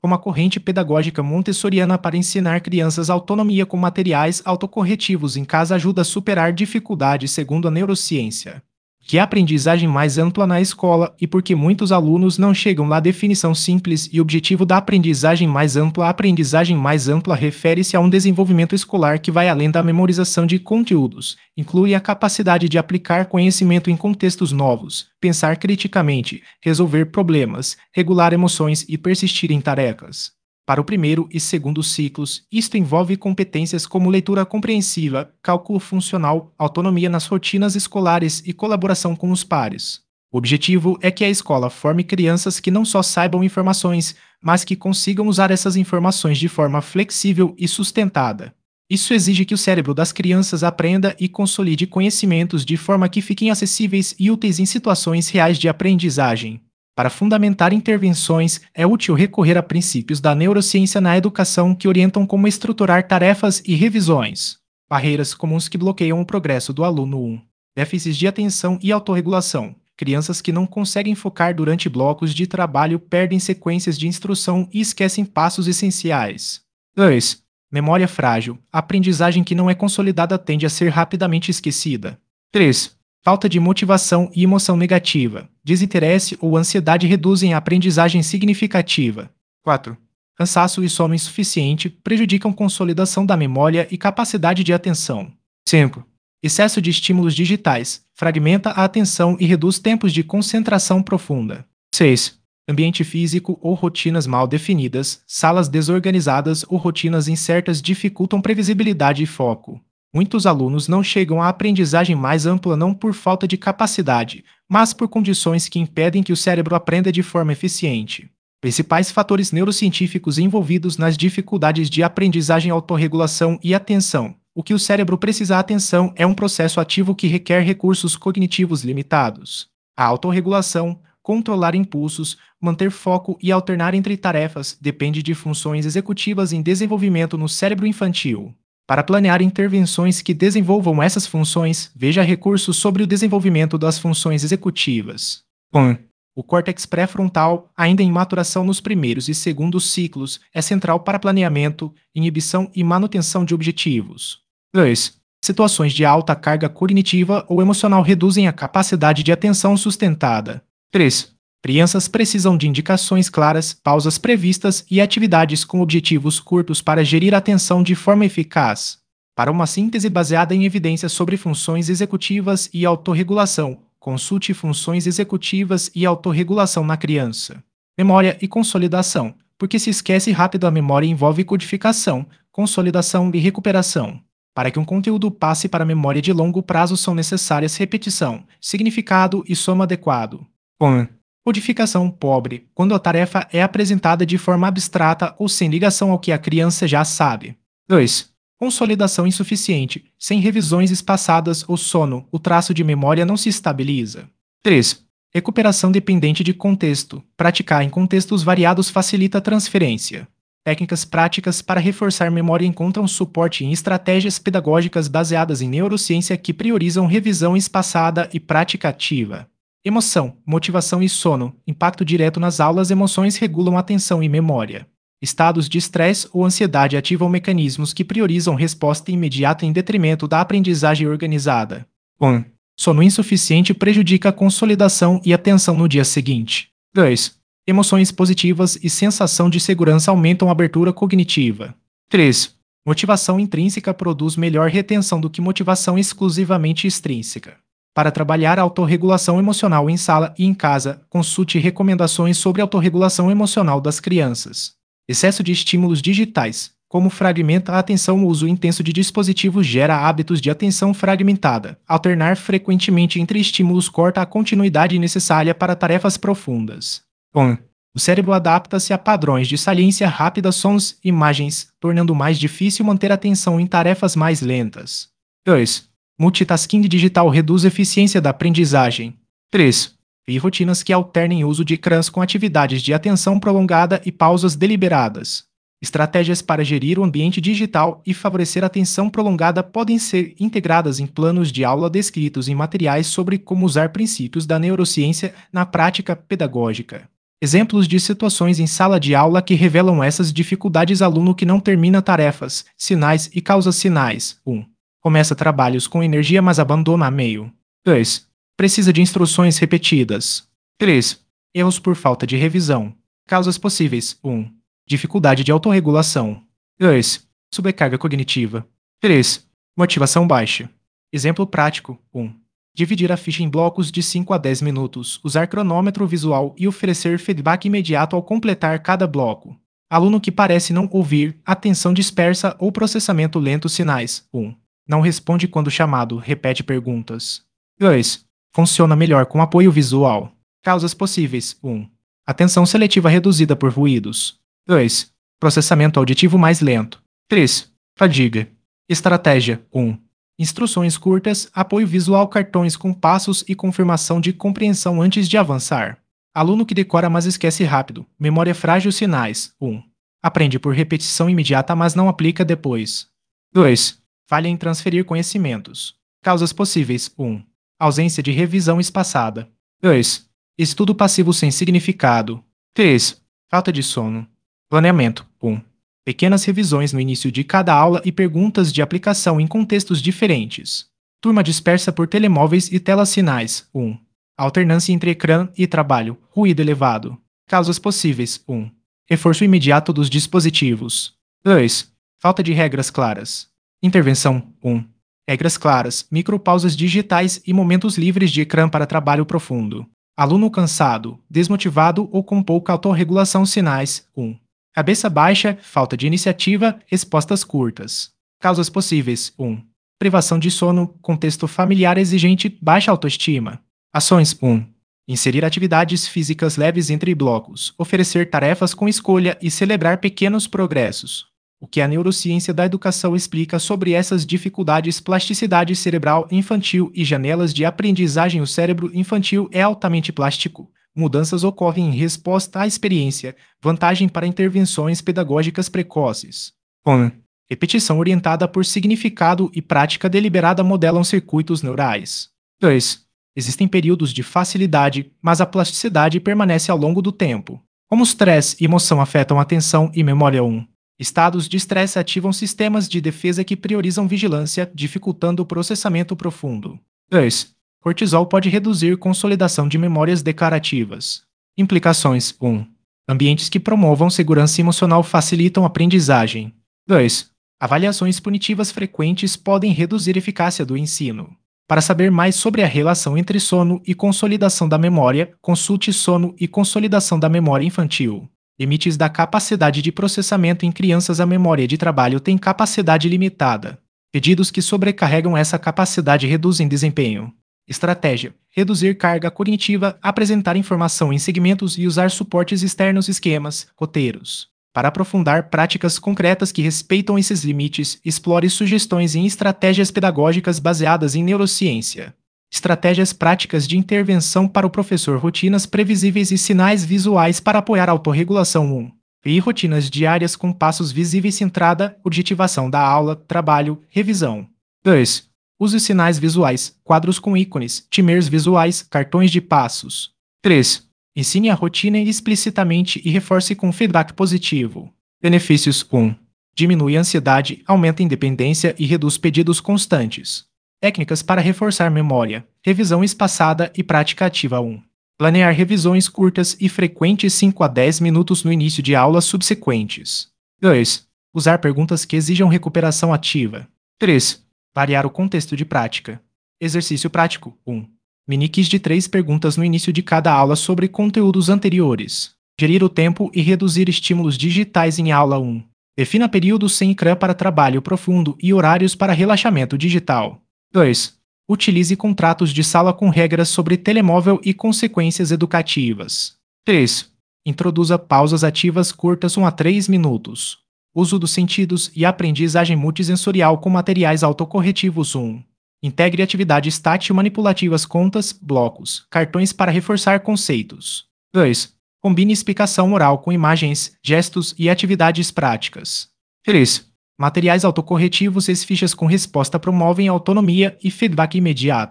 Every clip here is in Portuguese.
como a corrente pedagógica montessoriana para ensinar crianças autonomia com materiais autocorretivos em casa ajuda a superar dificuldades segundo a neurociência. Que a aprendizagem mais ampla na escola e porque muitos alunos não chegam lá. Definição simples e objetivo da aprendizagem mais ampla. A aprendizagem mais ampla refere-se a um desenvolvimento escolar que vai além da memorização de conteúdos, inclui a capacidade de aplicar conhecimento em contextos novos, pensar criticamente, resolver problemas, regular emoções e persistir em tarefas. Para o primeiro e segundo ciclos, isto envolve competências como leitura compreensiva, cálculo funcional, autonomia nas rotinas escolares e colaboração com os pares. O objetivo é que a escola forme crianças que não só saibam informações, mas que consigam usar essas informações de forma flexível e sustentada. Isso exige que o cérebro das crianças aprenda e consolide conhecimentos de forma que fiquem acessíveis e úteis em situações reais de aprendizagem. Para fundamentar intervenções, é útil recorrer a princípios da neurociência na educação que orientam como estruturar tarefas e revisões. Barreiras comuns que bloqueiam o progresso do aluno. 1. Déficits de atenção e autorregulação. Crianças que não conseguem focar durante blocos de trabalho perdem sequências de instrução e esquecem passos essenciais. 2. Memória frágil. A aprendizagem que não é consolidada tende a ser rapidamente esquecida. 3. Falta de motivação e emoção negativa. Desinteresse ou ansiedade reduzem a aprendizagem significativa. 4. Cansaço e sono insuficiente prejudicam consolidação da memória e capacidade de atenção. 5. Excesso de estímulos digitais fragmenta a atenção e reduz tempos de concentração profunda. 6. Ambiente físico ou rotinas mal definidas, salas desorganizadas ou rotinas incertas dificultam previsibilidade e foco. Muitos alunos não chegam à aprendizagem mais ampla não por falta de capacidade, mas por condições que impedem que o cérebro aprenda de forma eficiente. Principais fatores neurocientíficos envolvidos nas dificuldades de aprendizagem: autorregulação e atenção. O que o cérebro precisa atenção é um processo ativo que requer recursos cognitivos limitados. A autorregulação, controlar impulsos, manter foco e alternar entre tarefas, depende de funções executivas em desenvolvimento no cérebro infantil. Para planear intervenções que desenvolvam essas funções, veja recursos sobre o desenvolvimento das funções executivas. 1. O córtex pré-frontal, ainda em maturação nos primeiros e segundos ciclos, é central para planeamento, inibição e manutenção de objetivos. 2. Situações de alta carga cognitiva ou emocional reduzem a capacidade de atenção sustentada. 3. Crianças precisam de indicações claras, pausas previstas e atividades com objetivos curtos para gerir a atenção de forma eficaz. Para uma síntese baseada em evidências sobre funções executivas e autorregulação, consulte Funções executivas e autorregulação na criança. Memória e consolidação. Porque se esquece rápido, a memória envolve codificação, consolidação e recuperação. Para que um conteúdo passe para a memória de longo prazo são necessárias repetição, significado e soma adequado. 1. Codificação pobre, quando a tarefa é apresentada de forma abstrata ou sem ligação ao que a criança já sabe. 2. Consolidação insuficiente, sem revisões espaçadas ou sono, o traço de memória não se estabiliza. 3. Recuperação dependente de contexto, praticar em contextos variados facilita a transferência. Técnicas práticas para reforçar memória encontram suporte em estratégias pedagógicas baseadas em neurociência que priorizam revisão espaçada e prática ativa. Emoção, motivação e sono, impacto direto nas aulas. Emoções regulam atenção e memória. Estados de estresse ou ansiedade ativam mecanismos que priorizam resposta imediata em detrimento da aprendizagem organizada. 1. Sono insuficiente prejudica a consolidação e atenção no dia seguinte. 2. Emoções positivas e sensação de segurança aumentam a abertura cognitiva. 3. Motivação intrínseca produz melhor retenção do que motivação exclusivamente extrínseca. Para trabalhar a autorregulação emocional em sala e em casa, consulte recomendações sobre autorregulação emocional das crianças. Excesso de estímulos digitais, como fragmenta a atenção. O uso intenso de dispositivos gera hábitos de atenção fragmentada. Alternar frequentemente entre estímulos corta a continuidade necessária para tarefas profundas. 1. O cérebro adapta-se a padrões de saliência rápida, sons, imagens, tornando mais difícil manter a atenção em tarefas mais lentas. 2. Multitasking digital reduz a eficiência da aprendizagem. 3. Crie rotinas que alternem o uso de ecrãs com atividades de atenção prolongada e pausas deliberadas. Estratégias para gerir o ambiente digital e favorecer a atenção prolongada podem ser integradas em planos de aula descritos em materiais sobre como usar princípios da neurociência na prática pedagógica. Exemplos de situações em sala de aula que revelam essas dificuldades: aluno que não termina tarefas, sinais e causas. Sinais: 1. Começa trabalhos com energia mas abandona a meio. 2. Precisa de instruções repetidas. 3. Erros por falta de revisão. Causas possíveis: 1. Dificuldade de autorregulação. 2. Sobrecarga cognitiva. 3. Motivação baixa. Exemplo prático: 1. Dividir a ficha em blocos de 5 a 10 minutos, usar cronômetro visual e oferecer feedback imediato ao completar cada bloco. Aluno que parece não ouvir, atenção dispersa ou processamento lento. Sinais: 1. Não responde quando chamado, repete perguntas. 2. Funciona melhor com apoio visual. Causas possíveis: 1. Atenção seletiva reduzida por ruídos. 2. Processamento auditivo mais lento. 3. Fadiga. Estratégia: 1. Instruções curtas, apoio visual, cartões com passos e confirmação de compreensão antes de avançar. Aluno que decora mas esquece rápido. Memória frágil. Sinais: 1. Aprende por repetição imediata mas não aplica depois. 2. Falha em transferir conhecimentos. Causas possíveis: 1. Ausência de revisão espaçada. 2. Estudo passivo sem significado. 3. Falta de sono. Planeamento: 1. Pequenas revisões no início de cada aula e perguntas de aplicação em contextos diferentes. Turma dispersa por telemóveis e telas. Sinais: 1. Alternância entre ecrã e trabalho, ruído elevado. Causas possíveis: 1. Reforço imediato dos dispositivos. 2. Falta de regras claras. Intervenção: 1. Regras claras, micropausas digitais e momentos livres de ecrã para trabalho profundo. Aluno cansado, desmotivado ou com pouca autorregulação. Sinais: 1. Cabeça baixa, falta de iniciativa, respostas curtas. Causas possíveis: 1. Privação de sono, contexto familiar exigente, baixa autoestima. Ações: 1. Inserir atividades físicas leves entre blocos, oferecer tarefas com escolha e celebrar pequenos progressos. O que a neurociência da educação explica sobre essas dificuldades? Plasticidade cerebral infantil e janelas de aprendizagem. O cérebro infantil é altamente plástico. Mudanças ocorrem em resposta à experiência, vantagem para intervenções pedagógicas precoces. 1. Repetição orientada por significado e prática deliberada modelam circuitos neurais. 2. Existem períodos de facilidade, mas a plasticidade permanece ao longo do tempo. Como estresse e emoção afetam a atenção e memória? 1. Estados de estresse ativam sistemas de defesa que priorizam vigilância, dificultando o processamento profundo. 2. Cortisol pode reduzir consolidação de memórias declarativas. Implicações: 1. Ambientes que promovam segurança emocional facilitam a aprendizagem. 2. Avaliações punitivas frequentes podem reduzir a eficácia do ensino. Para saber mais sobre a relação entre sono e consolidação da memória, consulte Sono e Consolidação da Memória Infantil. Limites da capacidade de processamento em crianças. A memória de trabalho tem capacidade limitada. Pedidos que sobrecarregam essa capacidade reduzem desempenho. Estratégia: reduzir carga cognitiva, apresentar informação em segmentos e usar suportes externos. Esquemas, roteiros. Para aprofundar práticas concretas que respeitam esses limites, explore sugestões em estratégias pedagógicas baseadas em neurociência. Estratégias práticas de intervenção para o professor: rotinas previsíveis e sinais visuais para apoiar a autorregulação. 1. Crie rotinas diárias com passos visíveis: entrada, objetivação da aula, trabalho, revisão. 2. Use sinais visuais, quadros com ícones, timers visuais, cartões de passos. 3. Ensine a rotina explicitamente e reforce com feedback positivo. Benefícios: 1. Diminui a ansiedade, aumenta a independência e reduz pedidos constantes. Técnicas para reforçar memória, revisão espaçada e prática ativa. 1. Planear revisões curtas e frequentes 5 a 10 minutos no início de aulas subsequentes. 2. Usar perguntas que exijam recuperação ativa. 3. Variar o contexto de prática. Exercício prático: 1. Mini-quiz de 3 perguntas no início de cada aula sobre conteúdos anteriores. Gerir o tempo e reduzir estímulos digitais em aula 1. Defina períodos sem ecrã para trabalho profundo e horários para relaxamento digital. 2. Utilize contratos de sala com regras sobre telemóvel e consequências educativas. 3. Introduza pausas ativas curtas 1 a 3 minutos. Uso dos sentidos e aprendizagem multissensorial com materiais autocorretivos. 1. Integre atividades tátil manipulativas: contas, blocos, cartões para reforçar conceitos. 2. Combine explicação oral com imagens, gestos e atividades práticas. 3. Materiais autocorretivos e fichas com resposta promovem autonomia e feedback imediato.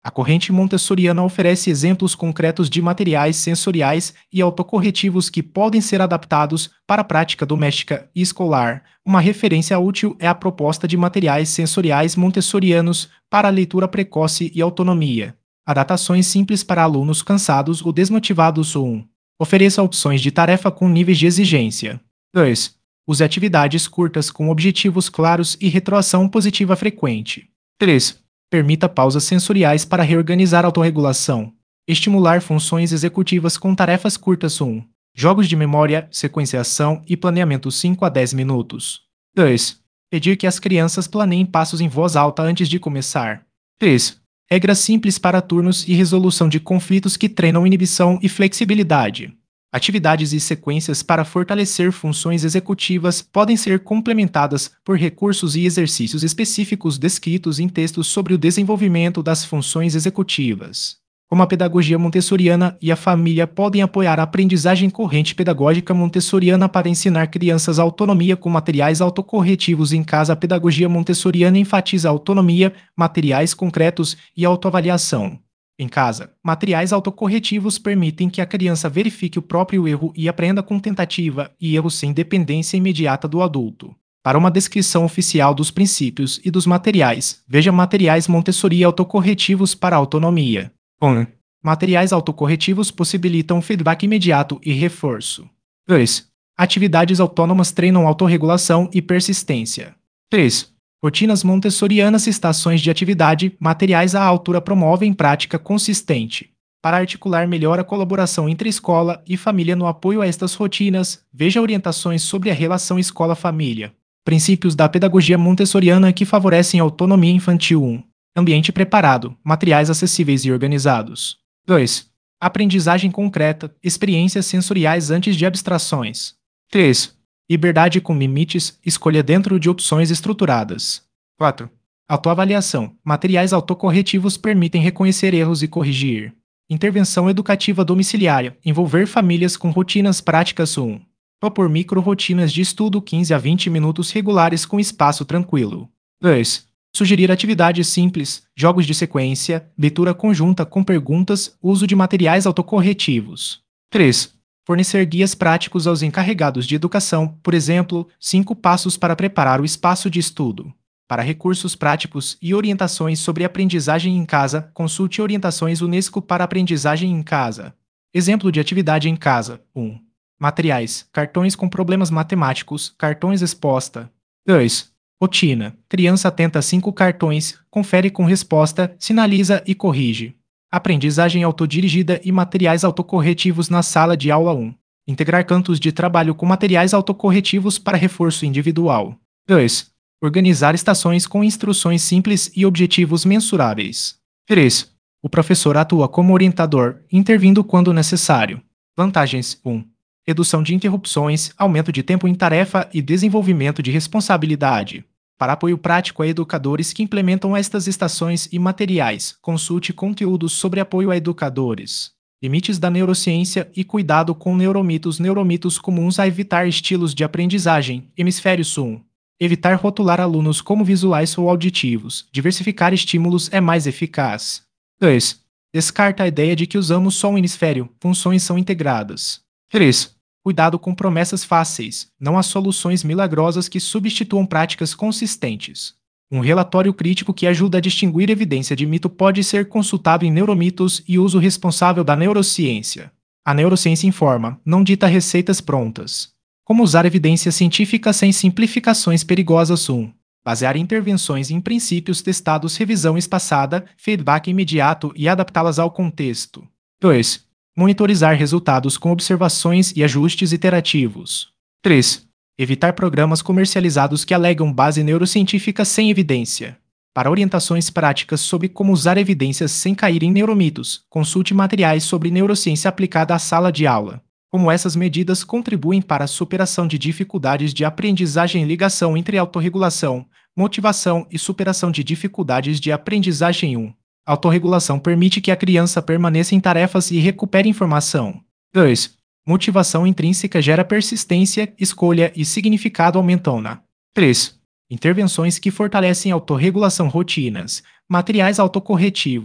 A corrente montessoriana oferece exemplos concretos de materiais sensoriais e autocorretivos que podem ser adaptados para a prática doméstica e escolar. Uma referência útil é a proposta de materiais sensoriais montessorianos para a leitura precoce e autonomia. Adaptações simples para alunos cansados ou desmotivados. 1. Ofereça opções de tarefa com níveis de exigência. 2. Use atividades curtas com objetivos claros e retroação positiva frequente. 3. Permita pausas sensoriais para reorganizar a autorregulação. Estimular funções executivas com tarefas curtas. 1. Jogos de memória, sequenciação e planeamento 5 a 10 minutos. 2. Pedir que as crianças planeiem passos em voz alta antes de começar. 3. Regras simples para turnos e resolução de conflitos que treinam inibição e flexibilidade. Atividades e sequências para fortalecer funções executivas podem ser complementadas por recursos e exercícios específicos descritos em textos sobre o desenvolvimento das funções executivas. Como a pedagogia montessoriana e a família podem apoiar a aprendizagem corrente pedagógica montessoriana para ensinar crianças autonomia com materiais autocorretivos em casa. A pedagogia montessoriana enfatiza autonomia, materiais concretos e autoavaliação. Em casa, materiais autocorretivos permitem que a criança verifique o próprio erro e aprenda com tentativa e erro sem dependência imediata do adulto. Para uma descrição oficial dos princípios e dos materiais, veja materiais Montessori autocorretivos para autonomia. 1. Materiais autocorretivos possibilitam feedback imediato e reforço. 2. Atividades autônomas treinam autorregulação e persistência. 3. Rotinas montessorianas, estações de atividade, materiais à altura promovem prática consistente. Para articular melhor a colaboração entre escola e família no apoio a estas rotinas, veja orientações sobre a relação escola-família. Princípios da pedagogia montessoriana que favorecem a autonomia infantil. 1. Ambiente preparado, materiais acessíveis e organizados. 2. Aprendizagem concreta, experiências sensoriais antes de abstrações. 3. Liberdade com limites, escolha dentro de opções estruturadas. 4. Autoavaliação, materiais autocorretivos permitem reconhecer erros e corrigir. Intervenção educativa domiciliária, envolver famílias com rotinas práticas. 1. Propor micro-rotinas de estudo 15 a 20 minutos regulares com espaço tranquilo. 2. Sugerir atividades simples, jogos de sequência, leitura conjunta com perguntas, uso de materiais autocorretivos. 3. Fornecer guias práticos aos encarregados de educação, por exemplo, 5 passos para preparar o espaço de estudo. Para recursos práticos e orientações sobre aprendizagem em casa, consulte Orientações Unesco para Aprendizagem em Casa. Exemplo de atividade em casa. 1. Materiais: cartões com problemas matemáticos, cartões exposta. 2. Rotina: criança atenta a 5 cartões, confere com resposta, sinaliza e corrige. Aprendizagem autodirigida e materiais autocorretivos na sala de aula. 1. Integrar cantos de trabalho com materiais autocorretivos para reforço individual. 2. Organizar estações com instruções simples e objetivos mensuráveis. 3. O professor atua como orientador, intervindo quando necessário. Vantagens: 1. Redução de interrupções, aumento de tempo em tarefa e desenvolvimento de responsabilidade. Para apoio prático a educadores que implementam estas estações e materiais, consulte conteúdos sobre apoio a educadores. Limites da neurociência e cuidado com neuromitos. Neuromitos comuns a evitar estilos de aprendizagem. Hemisférios. 1. Evitar rotular alunos como visuais ou auditivos. Diversificar estímulos é mais eficaz. 2. Descarta a ideia de que usamos só um hemisfério. Funções são integradas. 3. Cuidado com promessas fáceis. Não há soluções milagrosas que substituam práticas consistentes. Um relatório crítico que ajuda a distinguir evidência de mito pode ser consultado em Neuromitos e Uso Responsável da Neurociência. A neurociência informa, não dita receitas prontas. Como usar evidência científica sem simplificações perigosas. 1. Basear intervenções em princípios testados. Revisão espaçada, feedback imediato e adaptá-las ao contexto. 2. Monitorizar resultados com observações e ajustes iterativos. 3. Evitar programas comercializados que alegam base neurocientífica sem evidência. Para orientações práticas sobre como usar evidências sem cair em neuromitos, consulte materiais sobre neurociência aplicada à sala de aula. Como essas medidas contribuem para a superação de dificuldades de aprendizagem. Ligação entre autorregulação, motivação e superação de dificuldades de aprendizagem. 1. Autorregulação permite que a criança permaneça em tarefas e recupere informação. 2. Motivação intrínseca gera persistência, escolha e significado aumentona. 3. Intervenções que fortalecem a autorregulação. Rotinas, materiais autocorretivos,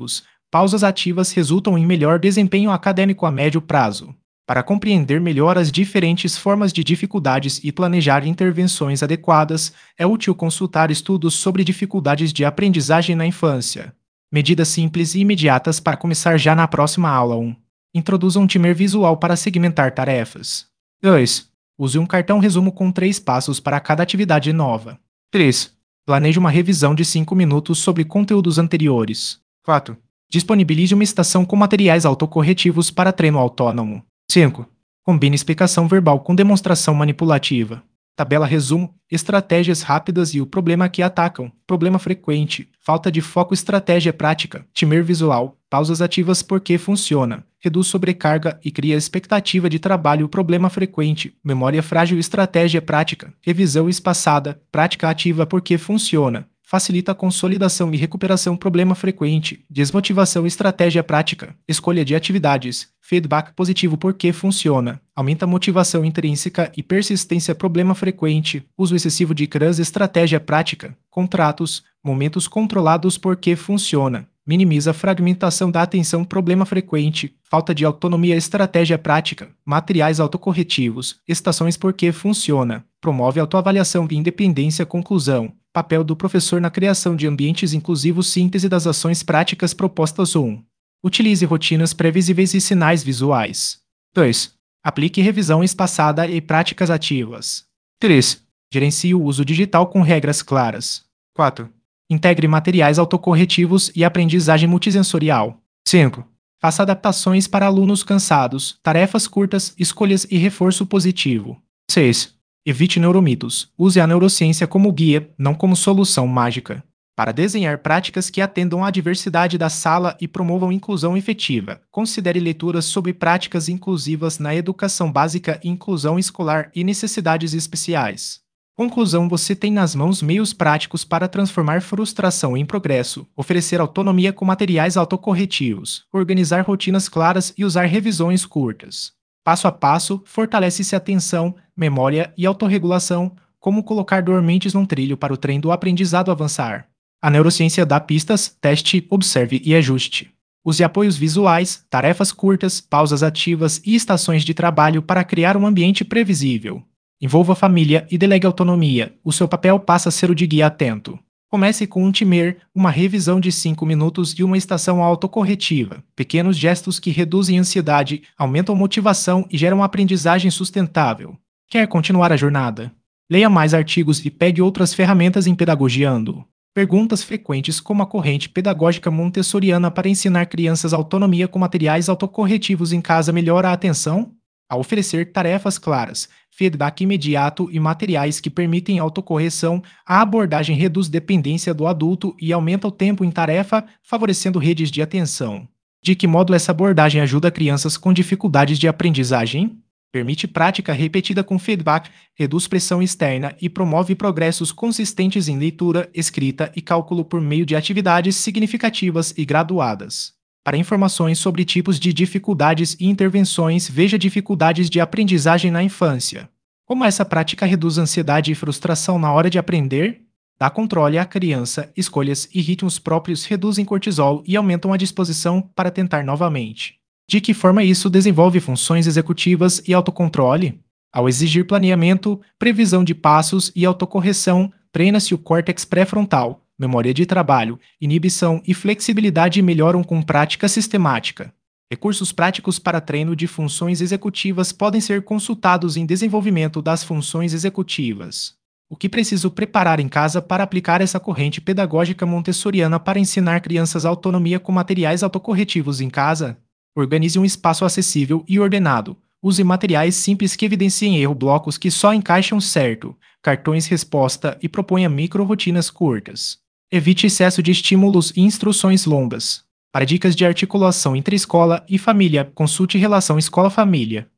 pausas ativas resultam em melhor desempenho acadêmico a médio prazo. Para compreender melhor as diferentes formas de dificuldades e planejar intervenções adequadas, é útil consultar estudos sobre dificuldades de aprendizagem na infância. Medidas simples e imediatas para começar já na próxima aula 1. Introduza um timer visual para segmentar tarefas. 2. Use um cartão resumo com 3 passos para cada atividade nova. 3. Planeje uma revisão de 5 minutos sobre conteúdos anteriores. 4. Disponibilize uma estação com materiais autocorretivos para treino autônomo. 5. Combine explicação verbal com demonstração manipulativa. Tabela resumo, estratégias rápidas e o problema que atacam, problema frequente, falta de foco, estratégia prática, timer visual, pausas ativas porque funciona, reduz sobrecarga e cria expectativa de trabalho, problema frequente, memória frágil, estratégia prática, revisão espaçada, prática ativa porque funciona, facilita a consolidação e recuperação, problema frequente, desmotivação, estratégia prática, escolha de atividades, feedback positivo porque funciona, aumenta a motivação intrínseca e persistência, problema frequente, uso excessivo de CRAS, estratégia prática, contratos, momentos controlados porque funciona, minimiza a fragmentação da atenção, problema frequente, falta de autonomia, estratégia prática, materiais autocorretivos, estações porque funciona, promove autoavaliação e independência, conclusão, papel do professor na criação de ambientes inclusivos, síntese das ações práticas propostas. 1. Utilize rotinas previsíveis e sinais visuais. 2. Aplique revisão espaçada e práticas ativas. 3. Gerencie o uso digital com regras claras. 4. Integre materiais autocorretivos e aprendizagem multissensorial. 5. Faça adaptações para alunos cansados, tarefas curtas, escolhas e reforço positivo. 6. Evite neuromitos. Use a neurociência como guia, não como solução mágica. Para desenhar práticas que atendam à diversidade da sala e promovam inclusão efetiva, considere leituras sobre práticas inclusivas na educação básica, inclusão escolar e necessidades especiais. Conclusão: você tem nas mãos meios práticos para transformar frustração em progresso, oferecer autonomia com materiais autocorretivos, organizar rotinas claras e usar revisões curtas. Passo a passo, fortalece-se a atenção, memória e autorregulação, como colocar dormentes num trilho para o trem do aprendizado avançar. A neurociência dá pistas, teste, observe e ajuste. Use apoios visuais, tarefas curtas, pausas ativas e estações de trabalho para criar um ambiente previsível. Envolva a família e delegue autonomia. O seu papel passa a ser o de guia atento. Comece com um timer, uma revisão de 5 minutos e uma estação autocorretiva. Pequenos gestos que reduzem ansiedade, aumentam motivação e geram aprendizagem sustentável. Quer continuar a jornada? Leia mais artigos e pegue outras ferramentas em Pedagogiando. Perguntas frequentes como a corrente pedagógica montessoriana para ensinar crianças autonomia com materiais autocorretivos em casa melhora a atenção? Ao oferecer tarefas claras, feedback imediato e materiais que permitem autocorreção, a abordagem reduz dependência do adulto e aumenta o tempo em tarefa, favorecendo redes de atenção. De que modo essa abordagem ajuda crianças com dificuldades de aprendizagem? Permite prática repetida com feedback, reduz pressão externa e promove progressos consistentes em leitura, escrita e cálculo por meio de atividades significativas e graduadas. Para informações sobre tipos de dificuldades e intervenções, veja dificuldades de aprendizagem na infância. Como essa prática reduz ansiedade e frustração na hora de aprender? Dá controle à criança, escolhas e ritmos próprios reduzem cortisol e aumentam a disposição para tentar novamente. De que forma isso desenvolve funções executivas e autocontrole? Ao exigir planeamento, previsão de passos e autocorreção, treina-se o córtex pré-frontal, memória de trabalho, inibição e flexibilidade melhoram com prática sistemática. Recursos práticos para treino de funções executivas podem ser consultados em desenvolvimento das funções executivas. O que preciso preparar em casa para aplicar essa corrente pedagógica montessoriana para ensinar crianças autonomia com materiais autocorretivos em casa? Organize um espaço acessível e ordenado. Use materiais simples que evidenciem erro, blocos que só encaixam certo, cartões resposta e proponha micro-rotinas curtas. Evite excesso de estímulos e instruções longas. Para dicas de articulação entre escola e família, consulte Relação Escola-Família.